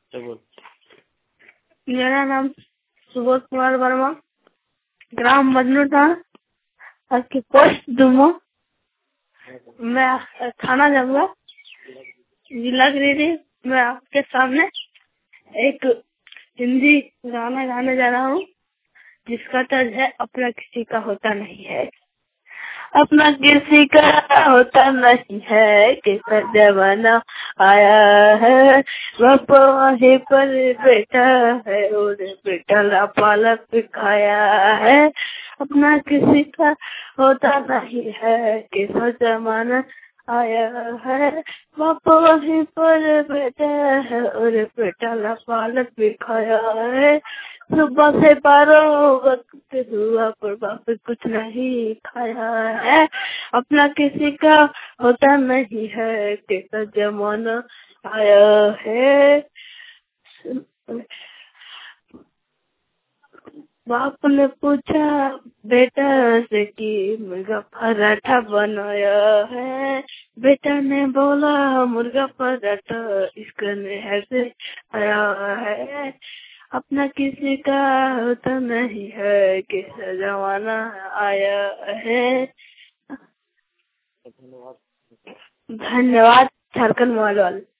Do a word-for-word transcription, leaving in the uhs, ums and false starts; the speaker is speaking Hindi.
मेरा नाम सुबोध कुमार वर्मा, ग्राम मजनूटा, आपकी पोस्ट दुमो, मैं थाना जमुआ, जिला गिरिडीह। मैं आपके सामने एक हिंदी गाना गाने जा रहा हूँ जिसका तर्ज है अपना किसी का होता नहीं है। अपना किसी का होता नहीं है, कैसा जमाना आया है। बाप वहीं पर बेटा है और बेटा लापालक खाया है। अपना किसी का होता नहीं है, कैसा जमाना आया है। बाप वहीं पर बेटा है और बेटा लापालक भी खाया है। सुबह से बारह वक्त हुआ पर बाप कुछ नहीं खाया है। अपना किसी का होता नहीं है, कैसा जमाना आया है। बाप ने पूछा बेटा से कि मुर्गा पराठा बनाया है। बेटा ने बोला मुर्गा पराठा इसका नहर से आया है। अपना किसी का होता नहीं है, कैसा जमाना आया है। धन्यवाद। झारखंड मोबाइल वाले।